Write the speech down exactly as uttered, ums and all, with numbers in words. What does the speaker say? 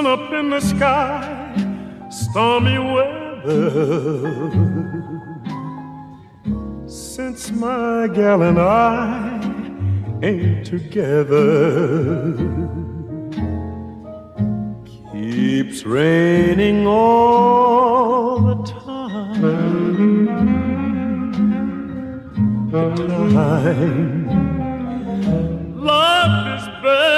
sun up in the sky, stormy weather. Since my gal and I ain't together, keeps raining all the time. The time love is bad.